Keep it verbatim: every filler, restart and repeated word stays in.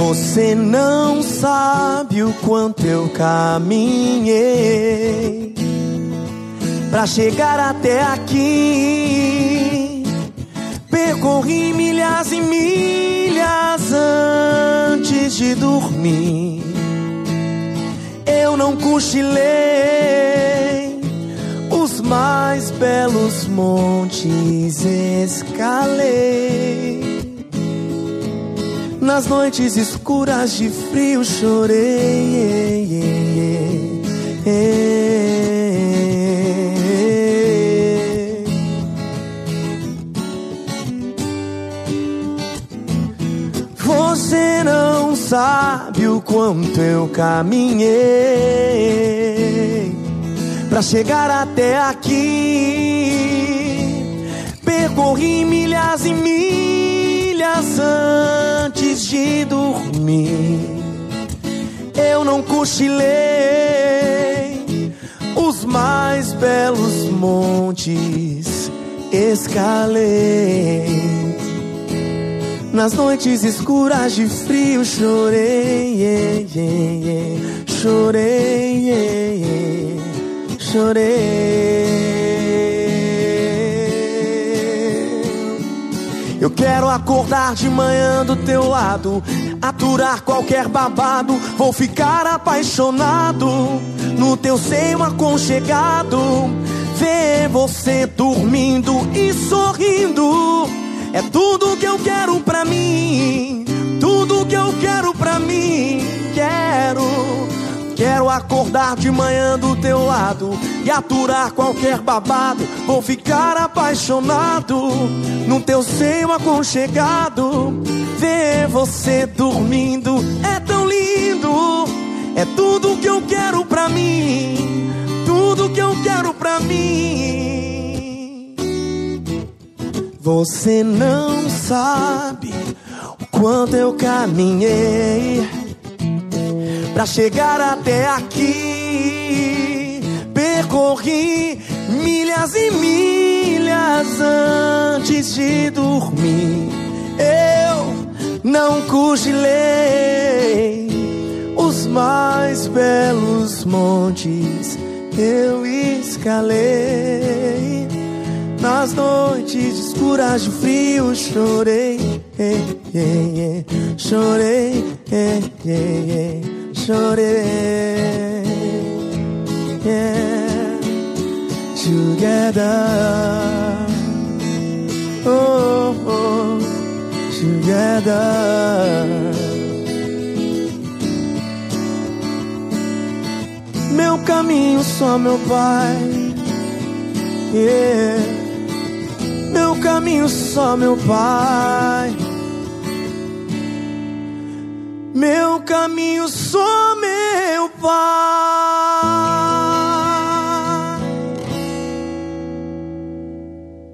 Você não sabe o quanto eu caminhei pra chegar até aqui. Percorri milhas e milhas antes de dormir. Eu não cochilei, os mais belos montes escalei. Nas noites escuras de frio chorei. Você não sabe o quanto eu caminhei pra chegar até aqui. Percorri milhas e milhas antes de dormir. Eu não cochilei, os mais belos montes escalei. Nas noites escuras de frio chorei, yeah, yeah, yeah. Chorei, yeah, yeah. Chorei. Eu quero acordar de manhã do teu lado, aturar qualquer babado. Vou ficar apaixonado no teu seio aconchegado. Ver você dormindo e sorrindo é tudo que eu quero pra mim, tudo que eu quero pra mim. Quero, quero acordar de manhã do teu lado e aturar qualquer babado. Vou ficar apaixonado no teu seio aconchegado. Ver você dormindo é tão lindo, é tudo que eu quero pra mim, tudo que eu quero pra mim. Você não sabe o quanto eu caminhei pra chegar até aqui. Percorri milhas e milhas antes de dormir. Eu não cochilei, os mais belos montes eu escalei. Nas noites escuras de frio chorei, eh, eh, eh. Chorei, eh, eh, eh. Chorei, yeah. Together, oh, oh, together. Meu caminho só meu Pai, yeah. Meu caminho só meu Pai, meu caminho só meu Pai.